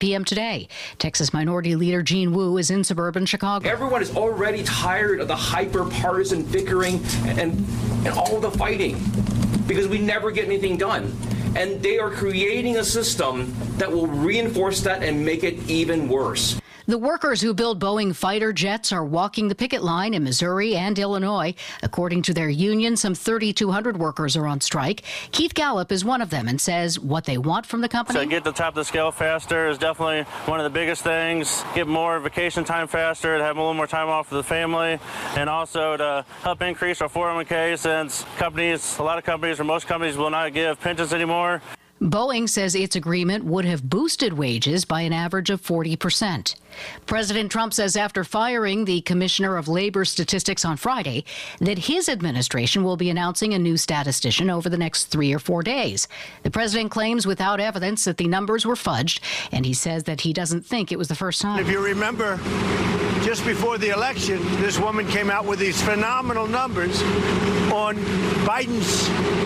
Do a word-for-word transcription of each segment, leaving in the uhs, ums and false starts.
p.m. today. Texas Minority Leader Gene Wu is in suburban Chicago. Everyone is already tired of the hyper-partisan bickering and, and all the fighting because we never get anything done. And they are creating a system that will reinforce that and make it even worse. The workers who build Boeing fighter jets are walking the picket line in Missouri and Illinois. According to their union, some thirty-two hundred workers are on strike. Keith Gallup is one of them and says what they want from the company. To get the top of the scale faster is definitely one of the biggest things. Get more vacation time faster, to have a little more time off for the family, and also to help increase our four oh one k since companies, a lot of companies or most companies will not give pensions anymore. Boeing says its agreement would have boosted wages by an average of forty percent. President Trump says after firing the Commissioner of Labor Statistics on Friday that his administration will be announcing a new statistician over the next three or four days. The president claims without evidence that the numbers were fudged, and he says that he doesn't think it was the first time. If you remember, just before the election, this woman came out with these phenomenal numbers on Biden's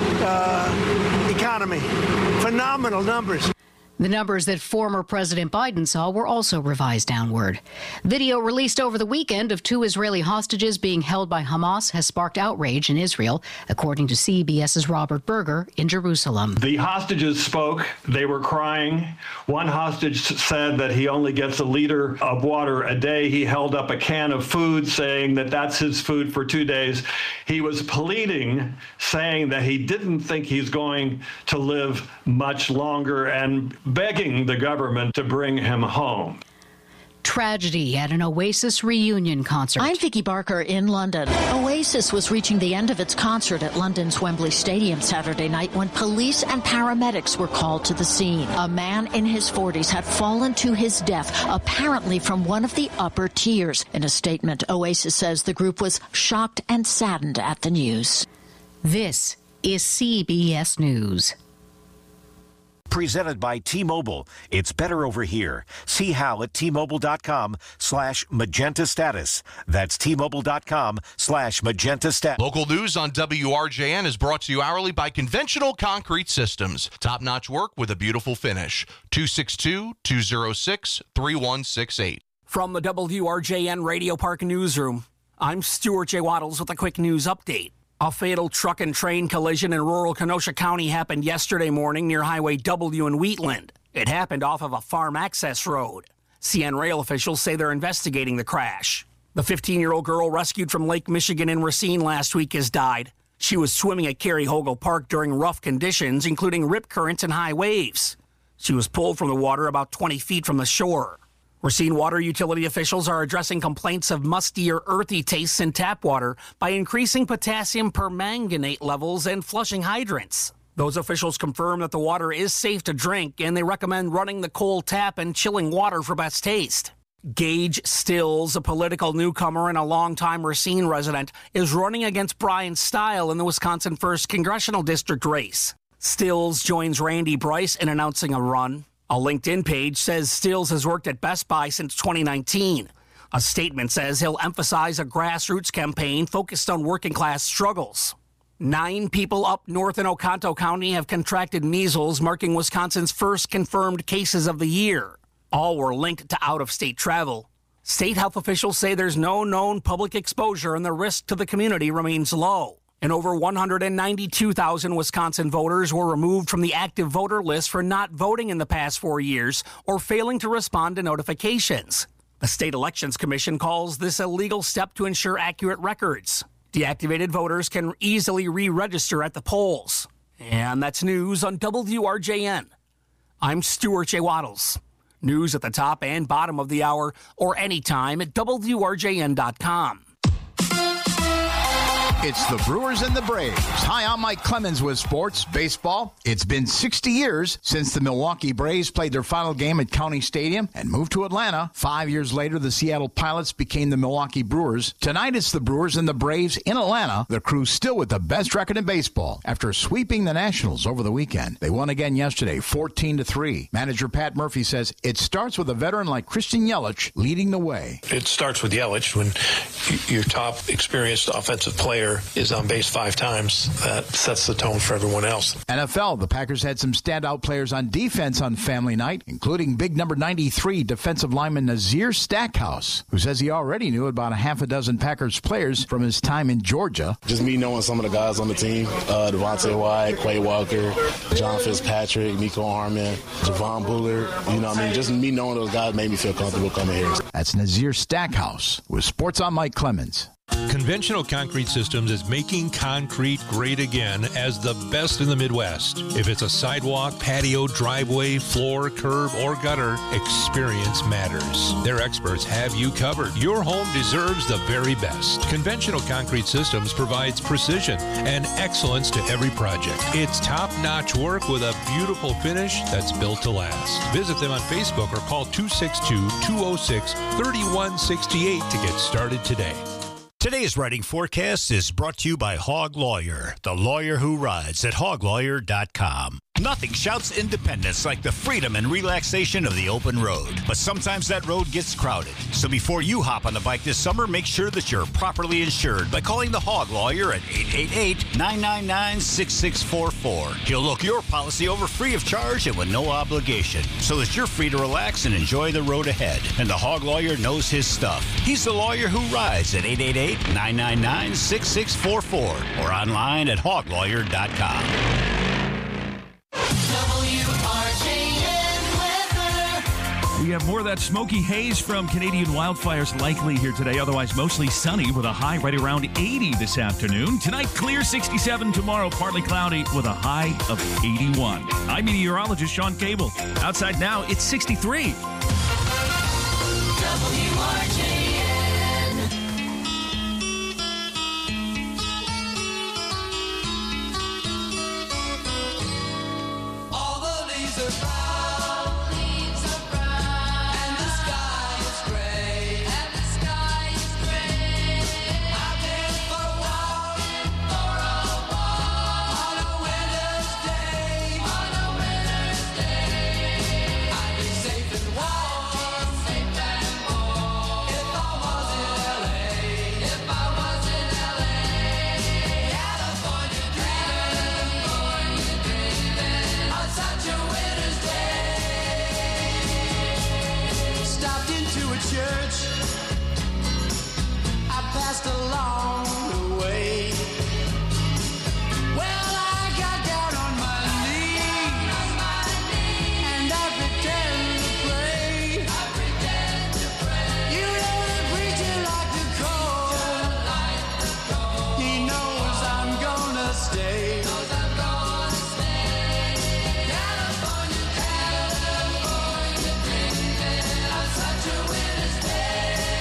uh, economy. Phenomenal numbers. The numbers that former President Biden saw were also revised downward. Video released over the weekend of two Israeli hostages being held by Hamas has sparked outrage in Israel, according to CBS's Robert Berger in Jerusalem. The hostages spoke. They were crying. One hostage said that he only gets a liter of water a day. He held up a can of food, saying that that's his food for two days. He was pleading, saying that he didn't think he's going to live much longer and begging the government to bring him home. Tragedy at an Oasis reunion concert. I'm Vicky Barker in London. Oasis was reaching the end of its concert at London's Wembley Stadium Saturday night when police and paramedics were called to the scene. A man in his forties had fallen to his death, apparently from one of the upper tiers. In a statement, Oasis says the group was shocked and saddened at the news. This is C B S News. Presented by T-Mobile. It's better over here. See how at T-Mobile.com slash Magenta Status. That's T-Mobile.com slash Magenta Status. Local news on W R J N is brought to you hourly by Conventional Concrete Systems. Top-notch work with a beautiful finish. two six two, two oh six, three one six eight. From the W R J N Radio Park Newsroom, I'm Stuart J. Waddles with a quick news update. A fatal truck and train collision in rural Kenosha County happened yesterday morning near Highway W in Wheatland. It happened off of a farm access road. C N Rail officials say they're investigating the crash. The fifteen-year-old girl rescued from Lake Michigan in Racine last week has died. She was swimming at Cary Hogle Park during rough conditions, including rip currents and high waves. She was pulled from the water about twenty feet from the shore. Racine water utility officials are addressing complaints of musty or earthy tastes in tap water by increasing potassium permanganate levels and flushing hydrants. Those officials confirm that the water is safe to drink, and they recommend running the cold tap and chilling water for best taste. Gage Stills, a political newcomer and a longtime Racine resident, is running against Brian Stile in the Wisconsin first Congressional District race. Stills joins Randy Bryce in announcing a run. A LinkedIn page says Stills has worked at Best Buy since twenty nineteen. A statement says he'll emphasize a grassroots campaign focused on working-class struggles. Nine people up north in Oconto County have contracted measles, marking Wisconsin's first confirmed cases of the year. All were linked to out-of-state travel. State health officials say there's no known public exposure and the risk to the community remains low. And over one hundred ninety-two thousand Wisconsin voters were removed from the active voter list for not voting in the past four years or failing to respond to notifications. The State Elections Commission calls this a legal step to ensure accurate records. Deactivated voters can easily re-register at the polls. And that's news on W R J N. I'm Stuart J. Waddles. News at the top and bottom of the hour or anytime at W R J N dot com. It's the Brewers and the Braves. Hi, I'm Mike Clemens with Sports Baseball. It's been sixty years since the Milwaukee Braves played their final game at County Stadium and moved to Atlanta. Five years later, the Seattle Pilots became the Milwaukee Brewers. Tonight, it's the Brewers and the Braves in Atlanta. The Crew still with the best record in baseball after sweeping the Nationals over the weekend. They won again yesterday, fourteen to three. Manager Pat Murphy says it starts with a veteran like Christian Yelich leading the way. It starts with Yelich when your top experienced offensive player player is on base five times, that sets the tone for everyone else. N F L, the Packers had some standout players on defense on family night, including big number ninety-three defensive lineman Nazir Stackhouse, who says he already knew about a half a dozen Packers players from his time in Georgia. Just me knowing some of the guys on the team, uh, Devontae White, Quay Walker, John Fitzpatrick, Nico Harmon, Javon Bullard, you know what I mean? Just me knowing those guys made me feel comfortable coming here. That's Nazir Stackhouse with Sports on Mike Clemens. Conventional Concrete Systems is making concrete great again as the best in the Midwest. If it's a sidewalk, patio, driveway, floor, curb, or gutter, experience matters. Their experts have you covered. Your home deserves the very best. Conventional Concrete Systems provides precision and excellence to every project. It's top-notch work with a beautiful finish that's built to last. Visit them on Facebook or call two six two, two oh six, three one six eight to get started today. Today's writing forecast is brought to you by Hog Lawyer, the lawyer who rides at hog lawyer dot com. Nothing shouts independence like the freedom and relaxation of the open road. But sometimes that road gets crowded. So before you hop on the bike this summer, make sure that you're properly insured by calling the Hog Lawyer at eight eight eight, nine nine nine, six six four four. He'll look your policy over free of charge and with no obligation, so that you're free to relax and enjoy the road ahead. And the Hog Lawyer knows his stuff. He's the lawyer who rides at eight eight eight, nine nine nine, six six four four or online at hog lawyer dot com. We have more of that smoky haze from Canadian wildfires likely here today. Otherwise, mostly sunny with a high right around eighty this afternoon. Tonight, clear sixty-seven. Tomorrow, partly cloudy with a high of eighty-one. I'm meteorologist Sean Cable. Outside now, it's sixty-three. W R J N. All the leaves are brown. Along the way, well, I got down on my knees, and I pretend to pray. I pretend to pray. You know the preacher like the cold. He knows I'm gonna stay. Knows I'm gonna stay. California, California, dreaming on such a winter's day.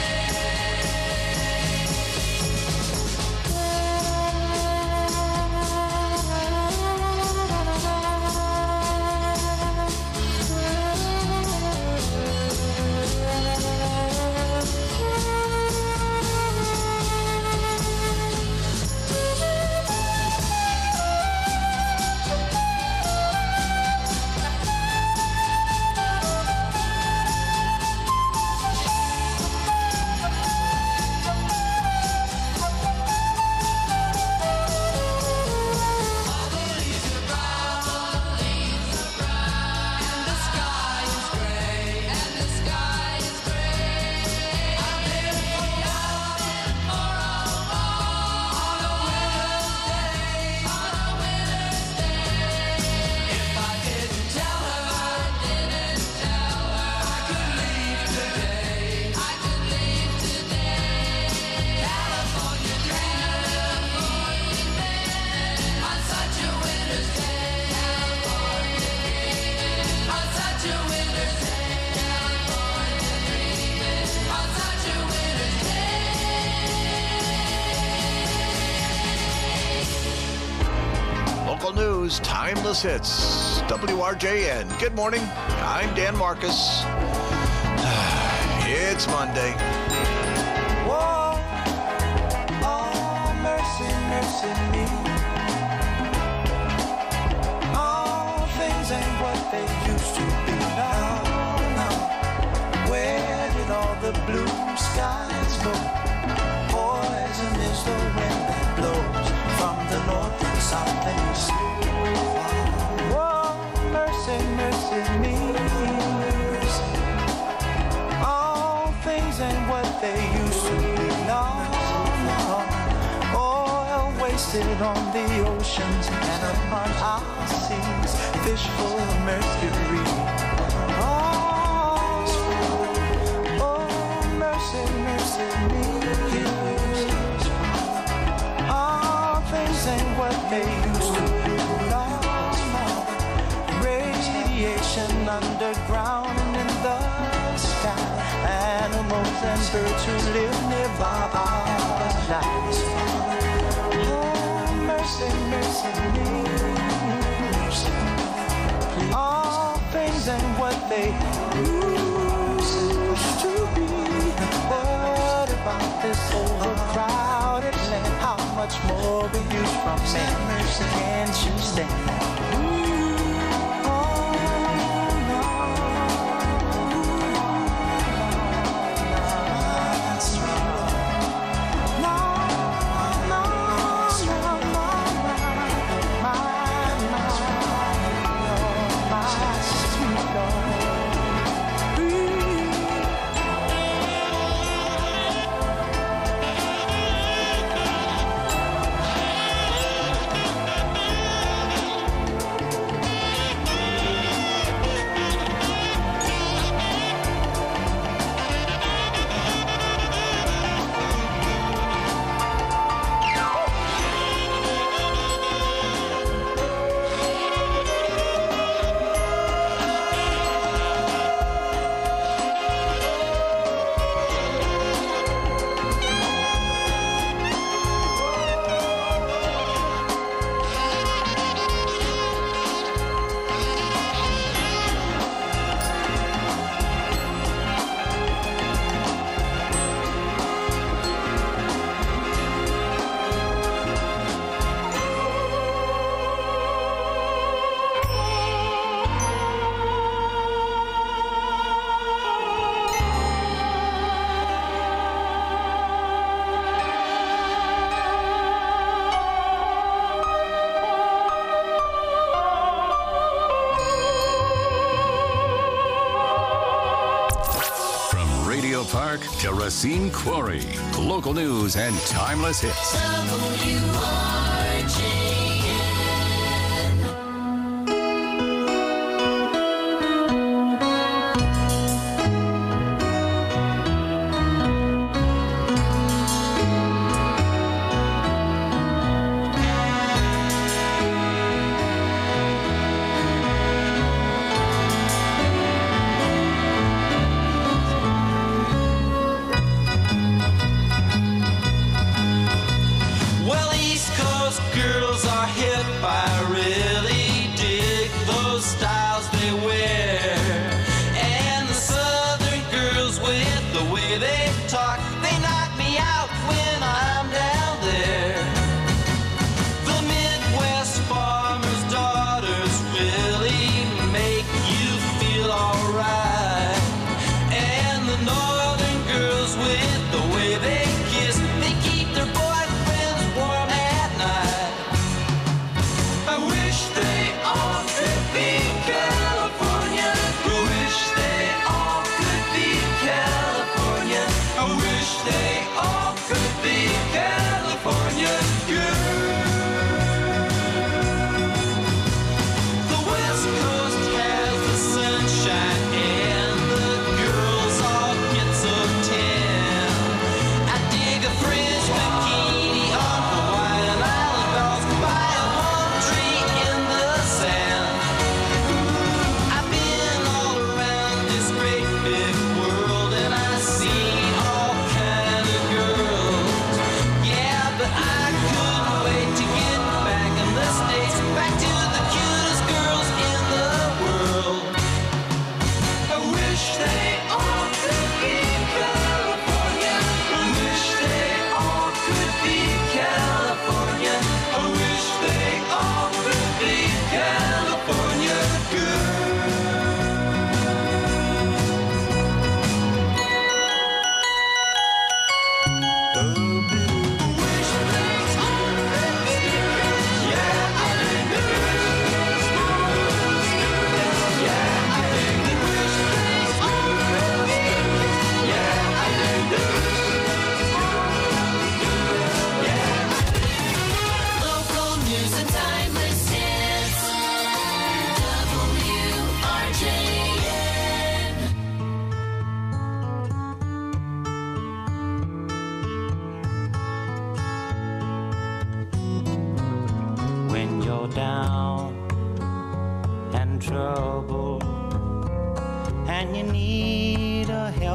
News, timeless hits. W R J N. Good morning. I'm Dan Marcus. It's Monday. Whoa, oh, mercy, mercy me. All things ain't what they used to be now. now. Where did all the blue skies go? Poison is the wind that blows. things ain't what they used to be. No, no. Oil wasted on the oceans and upon our seas. Fish full of mercury. Oh, oh, mercy, mercy me. All things ain't what they used to be. No, no. Radiation underground and in the sky. Animals and birds who live nearby our lives. Oh, mercy, mercy me. All things ain't what they used to be. What about this overcrowded land? How much more will you from me? Can't you stand? Ooh, oh, no, that's right. No, no, no, no, my, my, my sweet Lord. Park to Racine Quarry. Local news and timeless hits. W R J. Well, East Coast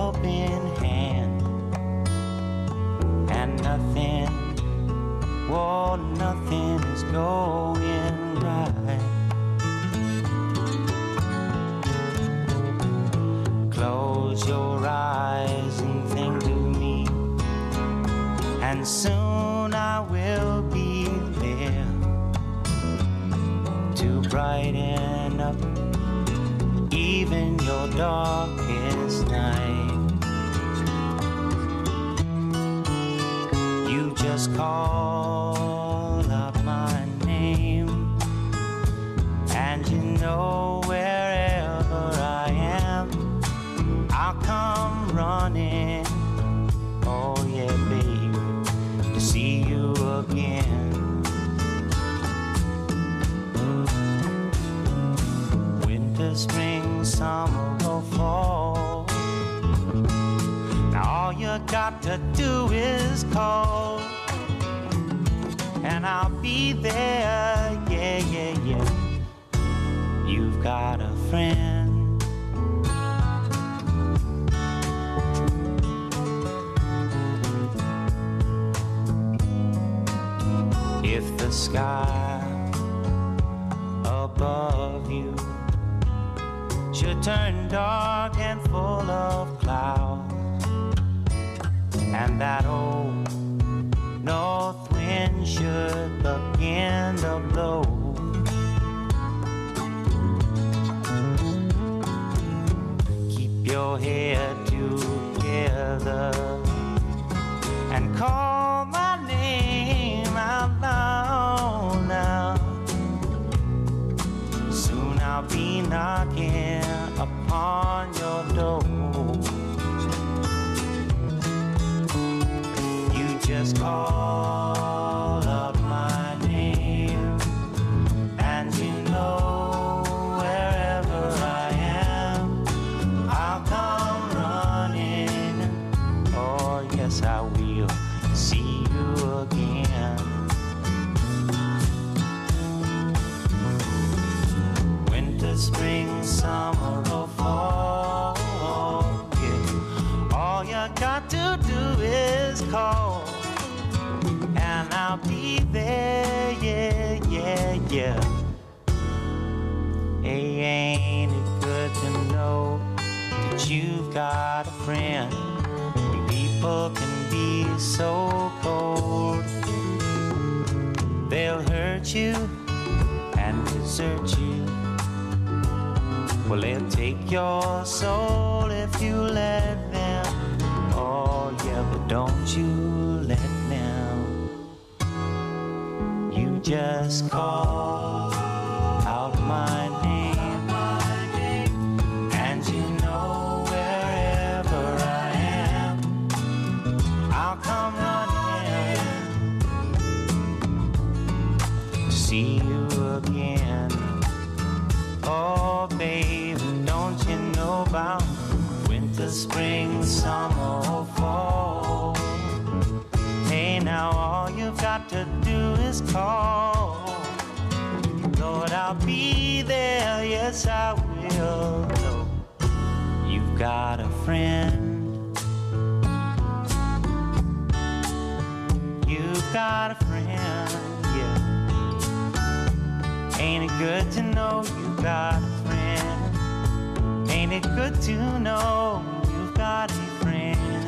helping hand, and nothing, whoa, nothing is going right. Close your eyes and think of me, and soon I will be there to brighten up even your darkest night. You just call out my name, and you know wherever I am, I'll come running, oh yeah, baby, to see you again. Winter, spring, summer, or fall, now all you got to do is call, and I'll be there, yeah, yeah, yeah. You've got a friend. If the sky above you should turn dark and full of clouds, and that old north wind should begin to blow, keep your head together and call my name out loud now. Soon I'll be knocking upon your door. You just call out my name, and you know wherever I am, I'll come running. Oh yes, I will see you again. Winter, spring, summer, or fall, yeah. All you got to do is call, and I'll be there, yeah, yeah, yeah. Hey, ain't it good to know that you've got a friend? When people can be so cold, they'll hurt you and desert you. Well, they'll take your soul if you let them. Oh yeah, but don't you let them. You just call out my name, and you know wherever I am, I'll come running to see you again. Oh baby, don't you know about winter, spring, summer, or fall? Hey, now all you've got to do is call. Lord, I'll be there, yes I will. No, you've got a friend. You've got a friend, yeah. Ain't it good to know you've got a friend? Ain't it good to know you've got a friend?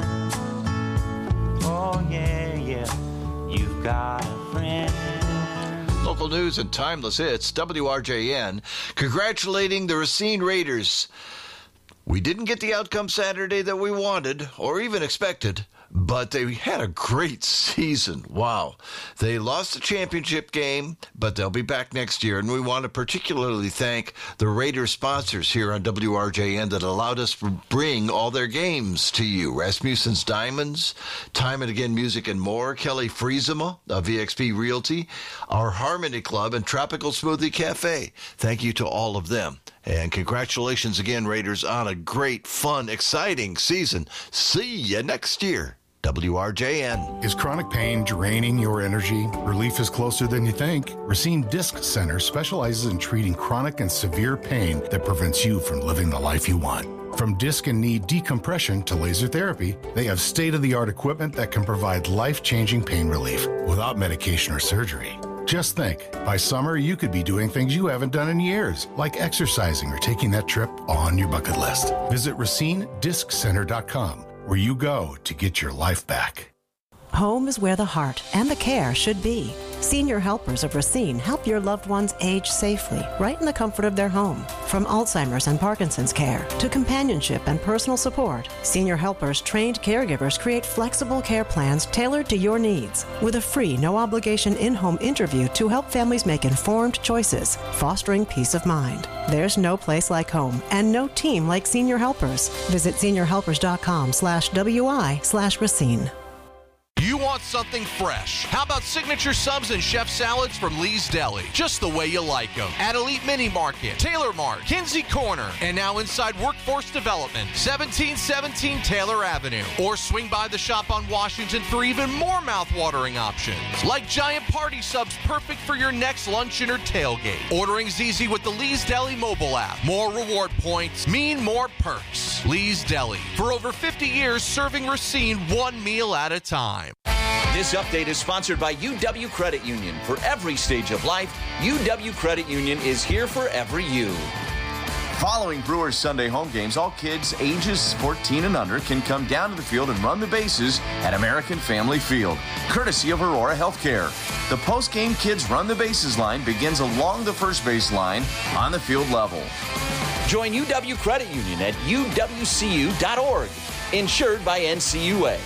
Oh yeah, yeah, you've got a friend. Local news and timeless hits, W R J N, congratulating the Racine Raiders. We didn't get the outcome Saturday that we wanted or even expected, but they had a great season. Wow. They lost the championship game, but they'll be back next year. And we want to particularly thank the Raiders sponsors here on W R J N that allowed us to bring all their games to you. Rasmussen's Diamonds, Time and Again Music and More, Kelly Friesema of V X P Realty, our Harmony Club, and Tropical Smoothie Cafe. Thank you to all of them. And congratulations again, Raiders, on a great, fun, exciting season. See you next year. W R J N. Is chronic pain draining your energy? Relief is closer than you think. Racine Disc Center specializes in treating chronic and severe pain that prevents you from living the life you want. From disc and knee decompression to laser therapy, they have state-of-the-art equipment that can provide life-changing pain relief without medication or surgery. Just think, by summer you could be doing things you haven't done in years, like exercising or taking that trip on your bucket list. Visit Racine Disc Center dot com, where you go to get your life back. Home is where the heart and the care should be. Senior Helpers of Racine help your loved ones age safely, right in the comfort of their home. From Alzheimer's and Parkinson's care to companionship and personal support, Senior Helpers trained caregivers create flexible care plans tailored to your needs, with a free, no-obligation in-home interview to help families make informed choices, fostering peace of mind. There's no place like home and no team like Senior Helpers. Visit senior helpers dot com slash W I slash Racine. You want something fresh? How about signature subs and chef salads from Lee's Deli? Just the way you like them. At Elite Mini Market, Taylor Mart, Kinsey Corner, and now inside Workforce Development, seventeen seventeen Taylor Avenue. Or swing by the shop on Washington for even more mouth-watering options, like giant party subs perfect for your next luncheon or tailgate. Ordering's easy with the Lee's Deli mobile app. More reward points mean more perks. Lee's Deli, for over fifty years serving Racine one meal at a time. This update is sponsored by U W Credit Union. For every stage of life, U W Credit Union is here for every you. Following Brewers Sunday home games, all kids ages fourteen and under can come down to the field and run the bases at American Family Field, courtesy of Aurora Healthcare. The post-game Kids Run the Bases line begins along the first base line on the field level. Join U W Credit Union at U W C U dot org, insured by N C U A.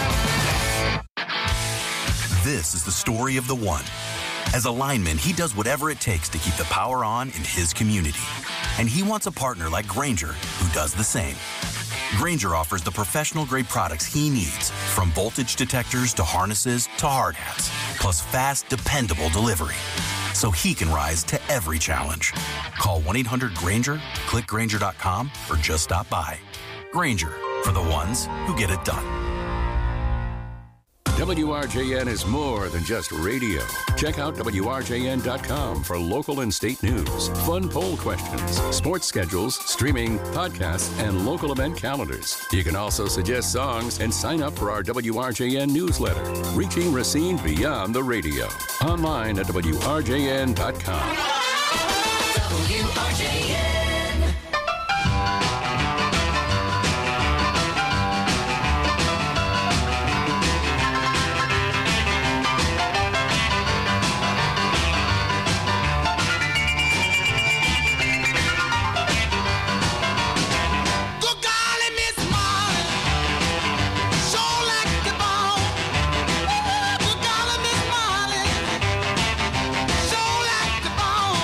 This is the story of the one. As a lineman, he does whatever it takes to keep the power on in his community. And he wants a partner like Grainger who does the same. Grainger offers the professional-grade products he needs, from voltage detectors to harnesses to hard hats, plus fast, dependable delivery, so he can rise to every challenge. Call one eight hundred Grainger, click Grainger dot com, or just stop by. Grainger, for the ones who get it done. W R J N is more than just radio. Check out W R J N dot com for local and state news, fun poll questions, sports schedules, streaming, podcasts, and local event calendars. You can also suggest songs and sign up for our W R J N newsletter, reaching Racine beyond the radio. Online at W R J N dot com. W R J N. Show like the bone.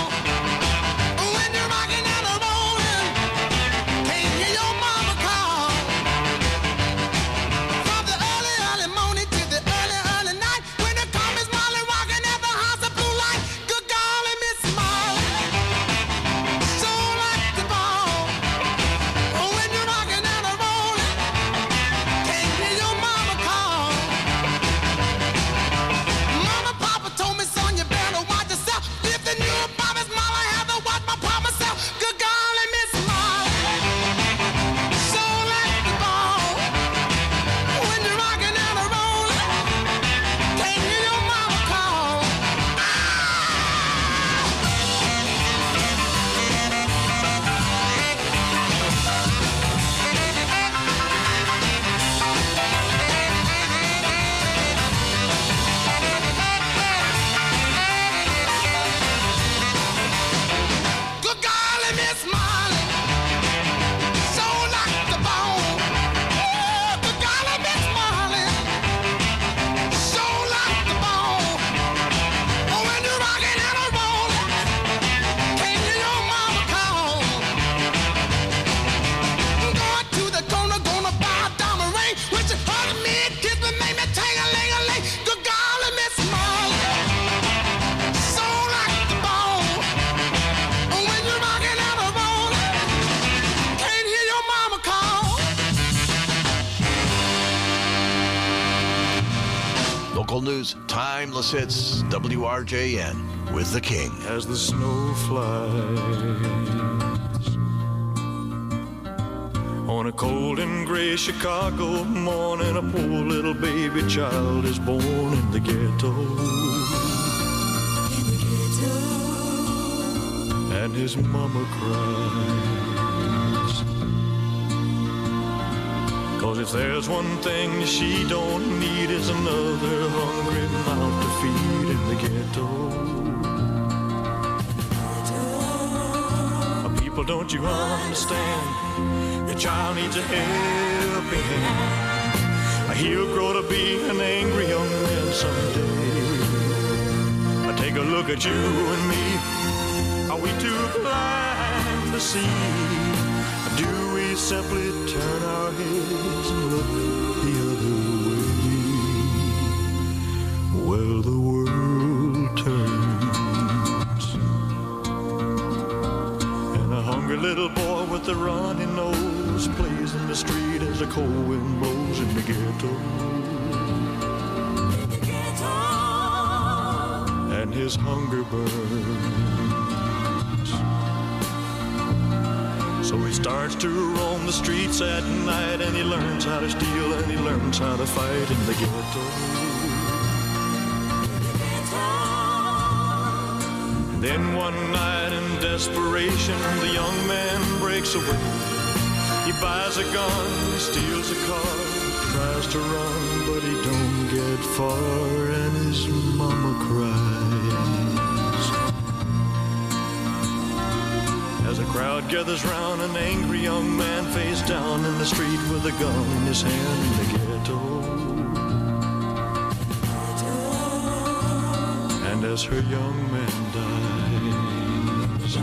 Local news, timeless hits, W R J N with the King. As the snow flies on a cold and gray Chicago morning, a poor little baby child is born in the ghetto. In the ghetto. And his mama cries. 'Cause if there's one thing she don't need is another hungry mouth to feed in the ghetto. People, don't you understand? The child needs a helping hand. He'll grow to be an angry young man someday. Take a look at you and me. Are we too blind to see? Do we simply turn our heads and look the other way? Well, the world turns, and a hungry little boy with a runny nose plays in the street as the cold wind blows in the ghetto. In the ghetto. And his hunger burns. So he starts to roam the streets at night, and he learns how to steal, and he learns how to fight in the ghetto. And then one night in desperation, the young man breaks away. He buys a gun, he steals a car, tries to run, but he don't get far, and his mama cries. As a crowd gathers round, an angry young man face down in the street with a gun in his hand in the ghetto. And as her young man dies,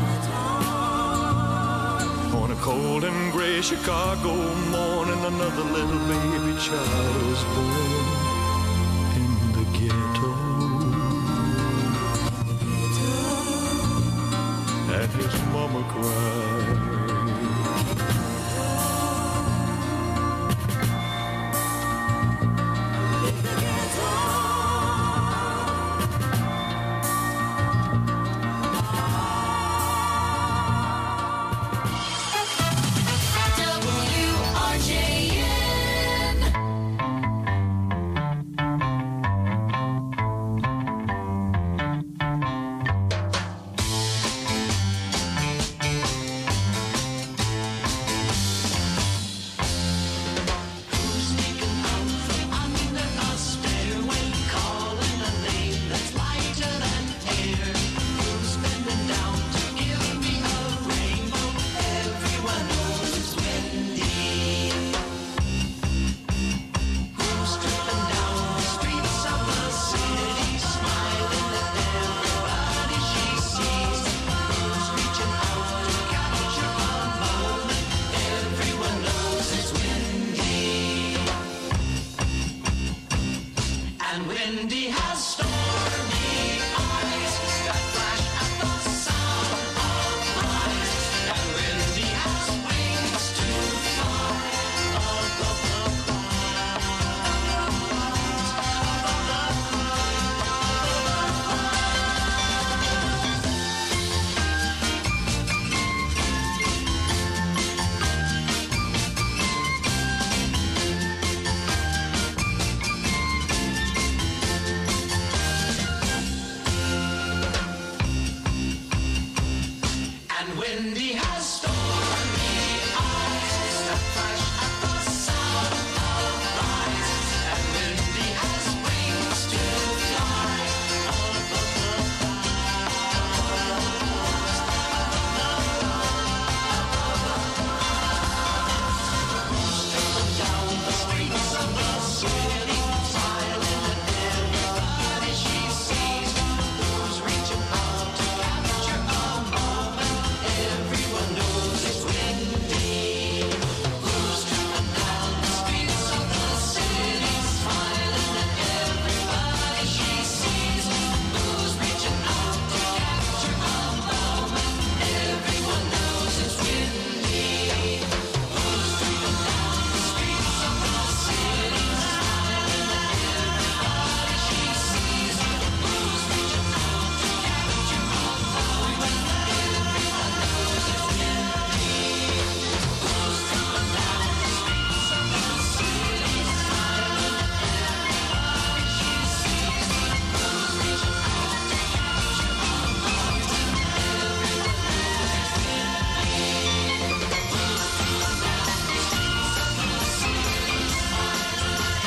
on a cold and gray Chicago morning, another little baby child is born in the ghetto. And his mama cried. W R J N.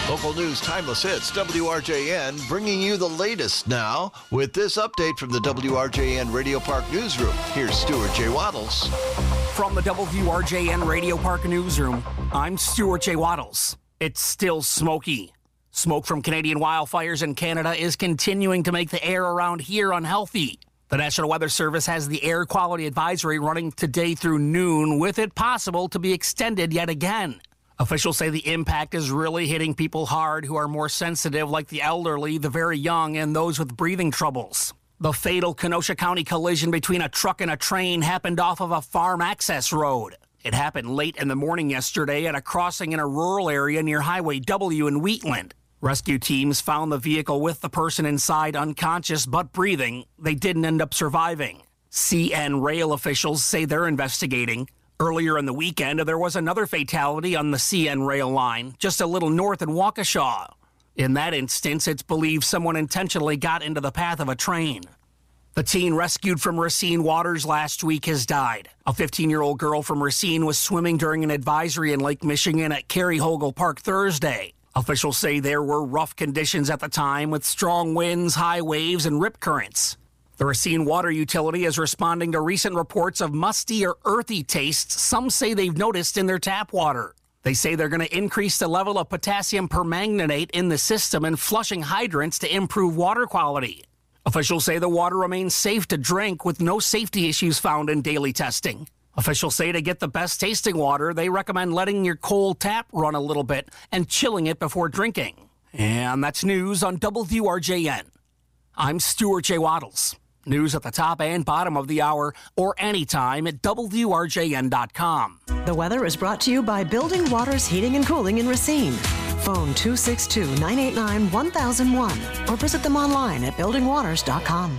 Local news, timeless hits, W R J N, bringing you the latest now with this update from the W R J N Radio Park Newsroom. Here's Stuart J. Waddles. From the W R J N Radio Park Newsroom, I'm Stuart J. Waddles. It's still smoky. Smoke from Canadian wildfires in Canada is continuing to make the air around here unhealthy. The National Weather Service has the air quality advisory running today through noon, with it possible to be extended yet again. Officials say the impact is really hitting people hard who are more sensitive, like the elderly, the very young, and those with breathing troubles. The fatal Kenosha County collision between a truck and a train happened off of a farm access road. It happened late in the morning yesterday at a crossing in a rural area near Highway W in Wheatland. Rescue teams found the vehicle with the person inside unconscious but breathing. They didn't end up surviving. C N Rail officials say they're investigating. Earlier in the weekend, there was another fatality on the C N Rail line, just a little north in Waukesha. In that instance, it's believed someone intentionally got into the path of a train. The teen rescued from Racine waters last week has died. A fifteen-year-old girl from Racine was swimming during an advisory in Lake Michigan at Cary Hogle Park Thursday. Officials say there were rough conditions at the time with strong winds, high waves, and rip currents. The Racine Water Utility is responding to recent reports of musty or earthy tastes some say they've noticed in their tap water. They say they're going to increase the level of potassium permanganate in the system and flushing hydrants to improve water quality. Officials say the water remains safe to drink with no safety issues found in daily testing. Officials say to get the best tasting water, they recommend letting your cold tap run a little bit and chilling it before drinking. And that's news on W R J N. I'm Stuart J. Waddles. News at the top and bottom of the hour or anytime at W R J N dot com. The weather is brought to you by Building Waters Heating and Cooling in Racine. Phone two six two, nine eight nine, one thousand one or visit them online at building waters dot com.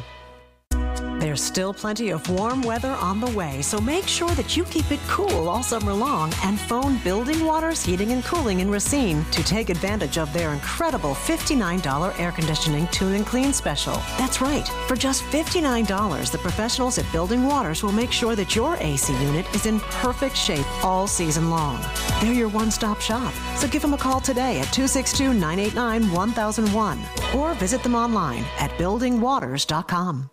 There's still plenty of warm weather on the way, so make sure that you keep it cool all summer long and phone Building Waters Heating and Cooling in Racine to take advantage of their incredible fifty-nine dollars air conditioning tune and clean special. That's right. For just fifty-nine dollars, the professionals at Building Waters will make sure that your A C unit is in perfect shape all season long. They're your one-stop shop, so give them a call today at two six two, nine eight nine, one thousand one or visit them online at building waters dot com.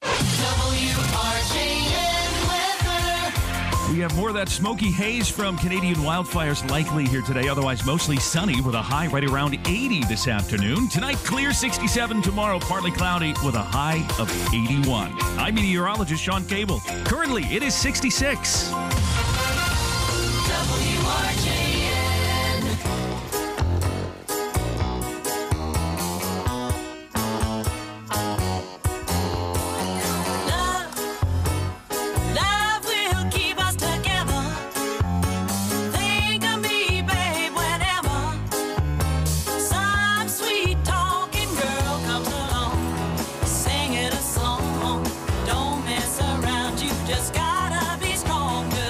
We have more of that smoky haze from Canadian wildfires likely here today. Otherwise, mostly sunny with a high right around eighty this afternoon. Tonight, clear sixty-seven. Tomorrow, partly cloudy with a high of eighty-one. I'm meteorologist Sean Cable. Currently, it is sixty-six. W R J N. Love will keep us together. Think of me, babe, whenever some sweet talking girl comes along, singing a song. Don't mess around, you just gotta be strong.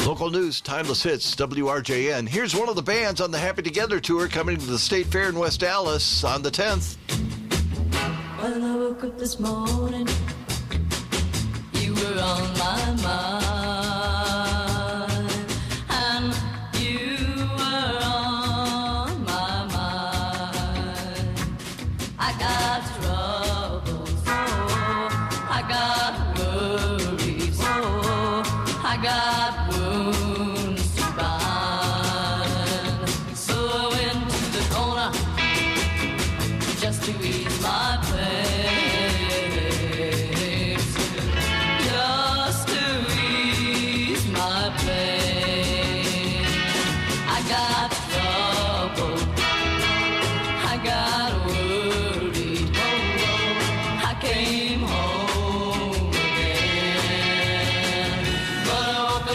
Local news, timeless hits, W R J N. Here's one of the bands on the Happy Together tour coming to the State Fair in West Dallas on the tenth. When I woke up this morning, you were on my mind, and you were on my mind. I got troubles, oh, I got worries, oh, I got wounds to bind. So I went to the corner just to ease my pain, just to ease my pain. I got trouble, I got worried, oh, oh, I came home again. But I woke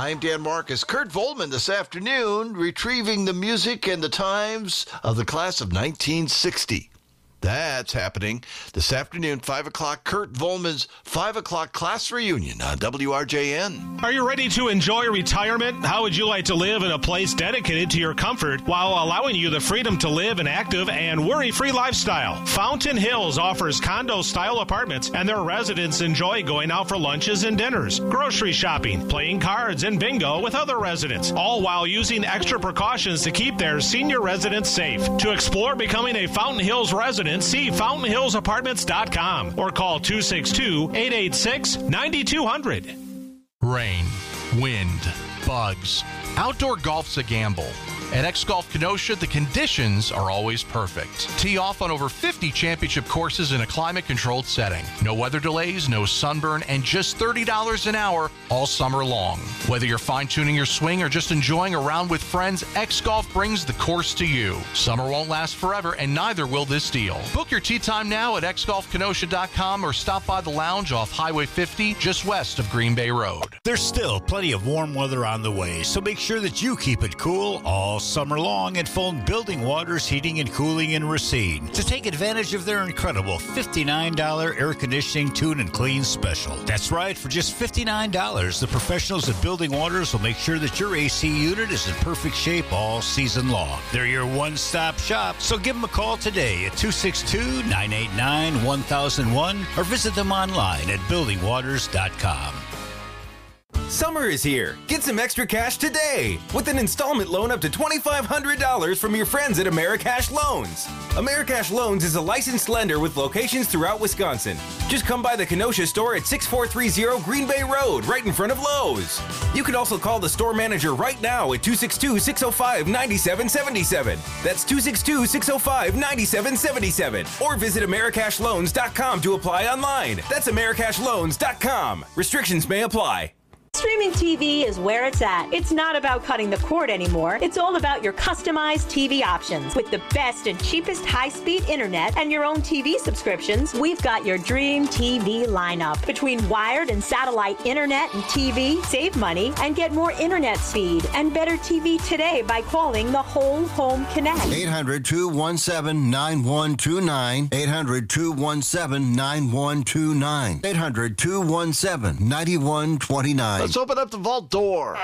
I'm Dan Marcus. Kurt Volman this afternoon, retrieving the music and the times of the class of nineteen sixty. That's happening this afternoon, five o'clock. Kurt Volman's five o'clock class reunion on W R J N. Are you ready to enjoy retirement? How would you like to live in a place dedicated to your comfort while allowing you the freedom to live an active and worry-free lifestyle? Fountain Hills offers condo-style apartments, and their residents enjoy going out for lunches and dinners, grocery shopping, playing cards, and bingo with other residents, all while using extra precautions to keep their senior residents safe. To explore becoming a Fountain Hills resident, see fountain hills apartments dot com or call two six two, eight eight six, nine two zero zero. Rain, wind, bugs. Outdoor golf's a gamble. At X-Golf Kenosha, the conditions are always perfect. Tee off on over fifty championship courses in a climate-controlled setting. No weather delays, no sunburn, and just thirty dollars an hour all summer long. Whether you're fine-tuning your swing or just enjoying a round with friends, X-Golf brings the course to you. Summer won't last forever, and neither will this deal. Book your tee time now at x golf kenosha dot com or stop by the lounge off Highway fifty, just west of Green Bay Road. There's still plenty of warm weather on the way, so make sure that you keep it cool all summer long and phone Building Waters Heating and Cooling in Racine to take advantage of their incredible fifty-nine dollars air conditioning tune and clean special. That's right, for just fifty-nine dollars, the professionals at Building Waters will make sure that your A C unit is in perfect shape all season long. They're your one-stop shop, so give them a call today at two six two, nine eight nine, one thousand one or visit them online at building waters dot com. Summer is here. Get some extra cash today with an installment loan up to twenty-five hundred dollars from your friends at Americash Loans. Americash Loans is a licensed lender with locations throughout Wisconsin. Just come by the Kenosha store at six four three zero Green Bay Road, right in front of Lowe's. You can also call the store manager right now at two six two, six zero five, nine seven seven seven. That's two six two, six zero five, nine seven seven seven. Or visit americash loans dot com to apply online. That's americash loans dot com. Restrictions may apply. Streaming T V is where it's at. It's not about cutting the cord anymore. It's all about your customized T V options. With the best and cheapest high-speed internet and your own T V subscriptions, we've got your dream T V lineup. Between wired and satellite internet and T V, save money and get more internet speed and better T V today by calling the Whole Home Connect. eight hundred, two one seven, nine one two nine. eight hundred, two one seven, nine one two nine. eight hundred, two one seven, nine one two nine. Let's open up the vault door.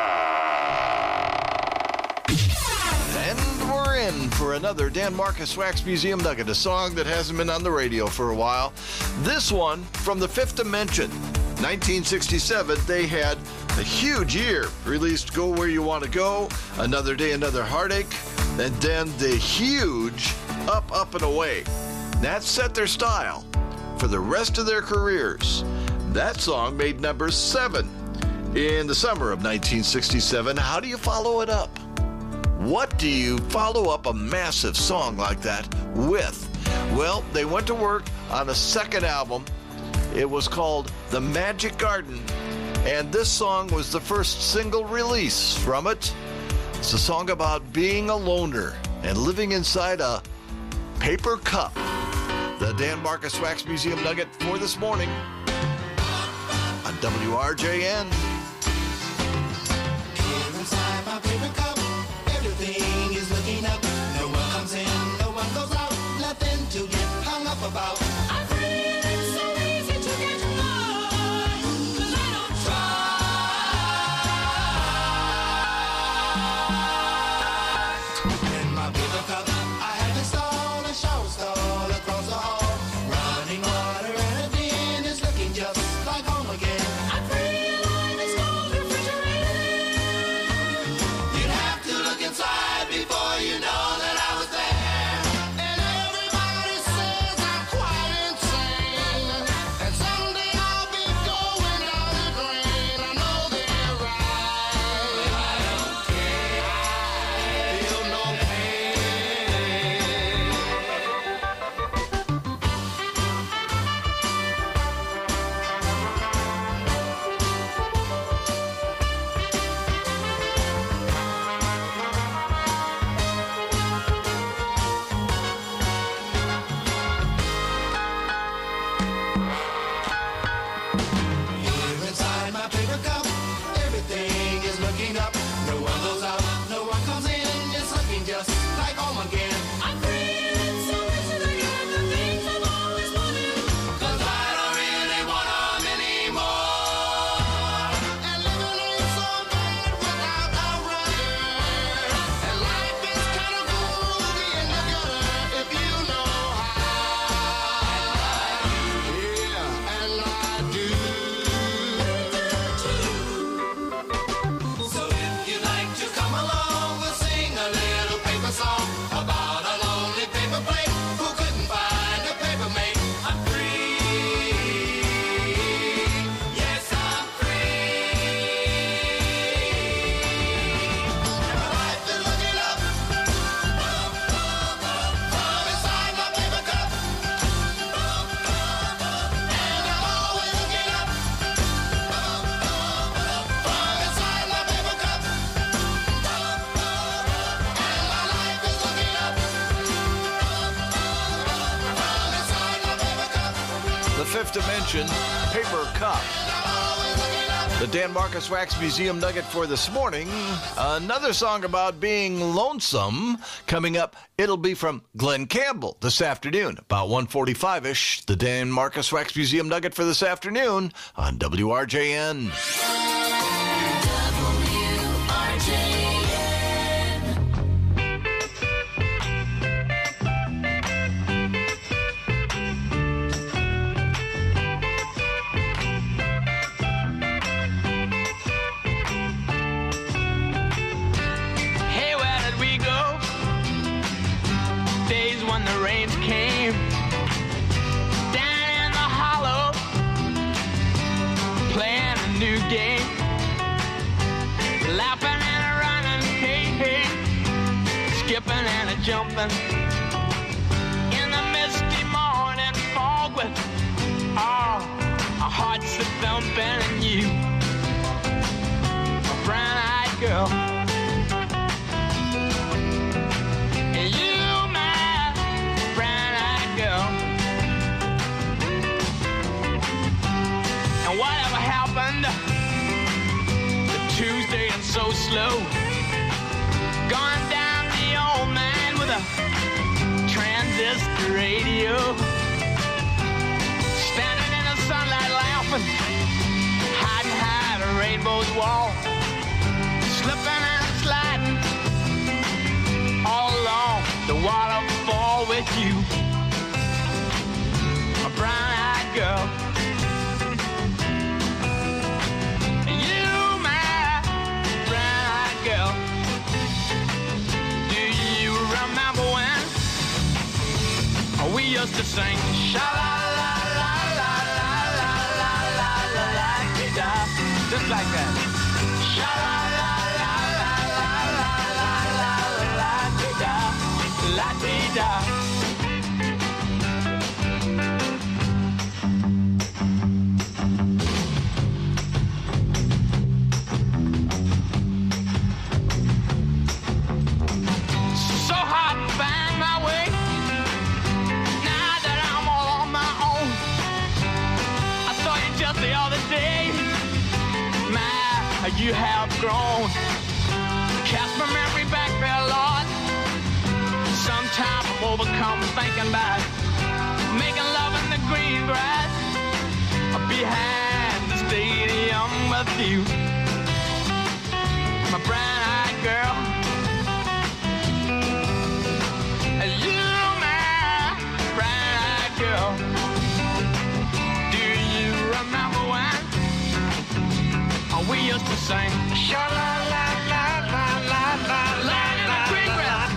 And we're in for another Dan Marcus Wax Museum Nugget, a song that hasn't been on the radio for a while. This one from the Fifth Dimension. nineteen sixty-seven, they had a huge year. Released Go Where You Want to Go, Another Day, Another Heartache, and then the huge Up, Up, and Away. That set their style for the rest of their careers. That song made number seven in the summer of nineteen sixty-seven. How do you follow it up? What do you follow up a massive song like that with? Well, they went to work on a second album. It was called The Magic Garden, and this song was the first single release from it. It's a song about being a loner and living inside a paper cup. The Dan Marcus Wax Museum Nugget for this morning on W R J N. Inside my paper cup, everything is looking up. No one comes in, no one goes out. Nothing to get hung up about. I'm free and it's so easy to get lost, 'cause I don't try. In my paper cup, I have installed a shower stall across the hall. Running water and a bin is looking just like home again. I'm free and Fifth Dimension, Paper Cup. The Dan Marcus Wax Museum nugget for this morning. Another song about being lonesome coming up. It'll be from Glenn Campbell this afternoon, about one forty-five-ish. The Dan Marcus Wax Museum nugget for this afternoon on W R J N. W R J N. The rains came down in the hollow, playing a new game, laughing and a running, hey, hey, skipping and a jumping in the misty morning fog with oh, our hearts a thumping and you, a brown-eyed girl. And whatever happened to Tuesday and so slow, gone down the old man with a transistor radio, standing in the sunlight laughing, hiding behind a rainbow's wall, slipping and sliding all along the waterfall with you, a brown-eyed girl. We used to sing sha la la la la la la la la la la da, just like that. Sha la la la la la la la la la da, la dee da. So hard to find my way. Just the other day, my, you have grown. Cast my memory back there, Lord. Sometimes I'm overcome thinking about making love in the green grass behind the stadium with you, my brown-eyed girl. You, my brown-eyed girl. Remember when we used to sing sha la la la la la la la in the green grass.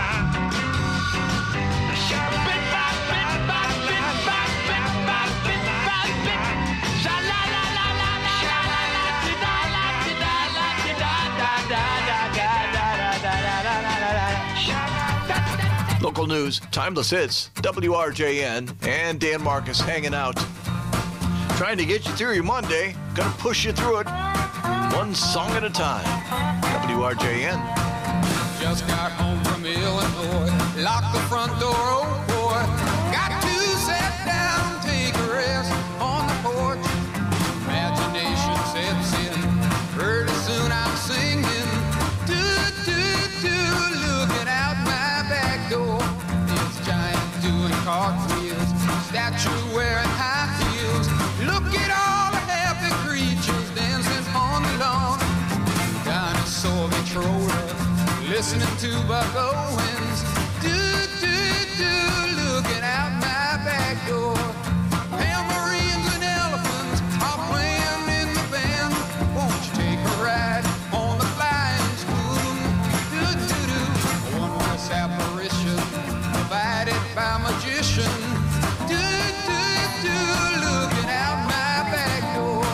Bit by bit by bit by bit by bit by bit. Sha la la la la la la la da la da la da da da da da da da. Local news, timeless hits, W R J N, and Dan Marcus hanging out. Trying to get you through your Monday. Gonna push you through it one song at a time. W R J N. Just got home from Illinois. Locked the front door, oh boy. Got to sit down, take a rest on the porch. Imagination sets in. Pretty soon I'm singing. Do, do, do, looking out my back door. This giant doing cartwheels. Statue wearing high heels. Look at all the happy creatures dancing on the lawn. Dinosaur controller, listening to Buck Owens. Do, do, do, looking out my back door. Tambourines and elephants are playing in the band. Won't you take a ride on the flying spoon? Do, do, do, a wondrous apparition provided by magician. Do, do, do, looking out my back door.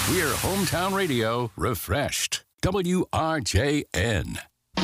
We're Hometown Radio refreshed. W R J N.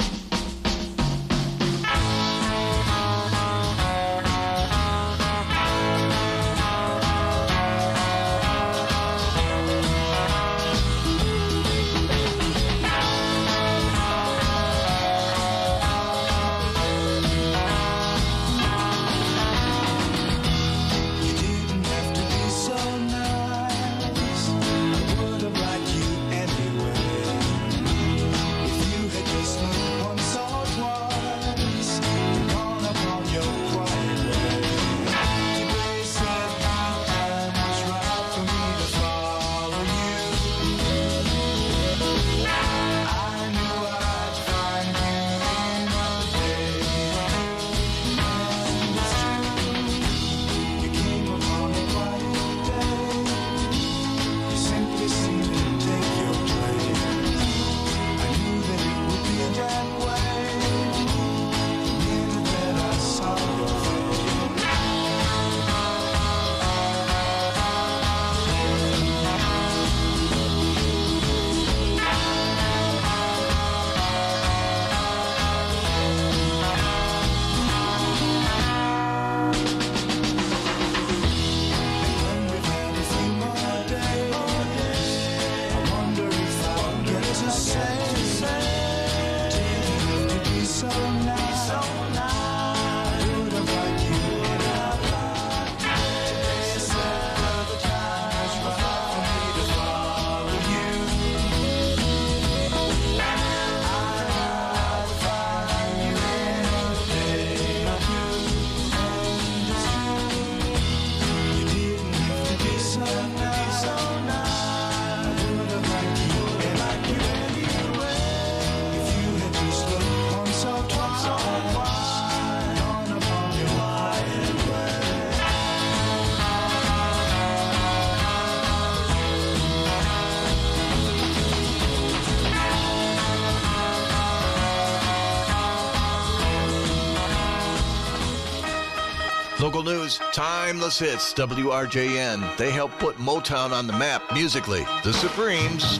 Local news, timeless hits, W R J N. They help put Motown on the map musically. The Supremes.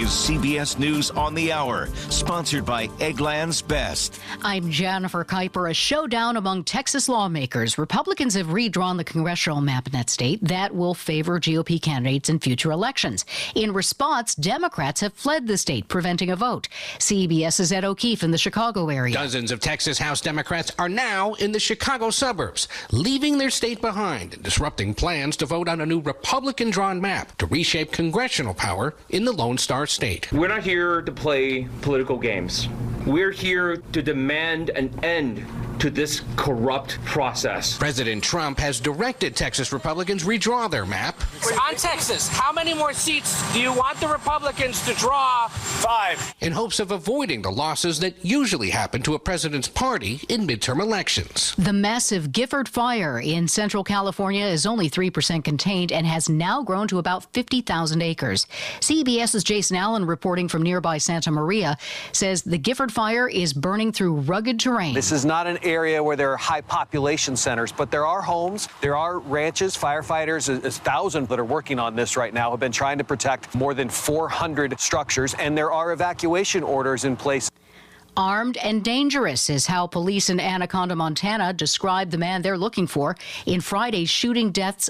is C B S News on the Hour, sponsored by Eggland's Best. I'm Jennifer Kuiper. A showdown among Texas lawmakers. Republicans have redrawn the congressional map in that state that will favor G O P candidates in future elections. In response, Democrats have fled the state, preventing a vote. CBS's Ed O'Keefe in the Chicago area. Dozens of Texas House Democrats are now in the Chicago suburbs, leaving their state behind and disrupting plans to vote on a new Republican-drawn map to reshape congressional power in the Lone Star State. We're not here to play political games. We're here to demand an end to this corrupt process. President Trump has directed Texas Republicans redraw their map. On Texas, how many more seats do you want the Republicans to draw? Five. In hopes of avoiding the losses that usually happen to a president's party in midterm elections. The massive Gifford Fire in Central California is only three percent contained and has now grown to about fifty thousand acres. CBS's Jason Allen, reporting from nearby Santa Maria, says the Gifford Fire is burning through rugged terrain. This is not an area where there are high population centers, but there are homes, there are ranches. Firefighters, a, a thousand that are working on this right now, have been trying to protect more than four hundred structures, and there are evacuation orders in place. Armed and dangerous is how police in Anaconda, Montana described the man they're looking for in Friday's shooting deaths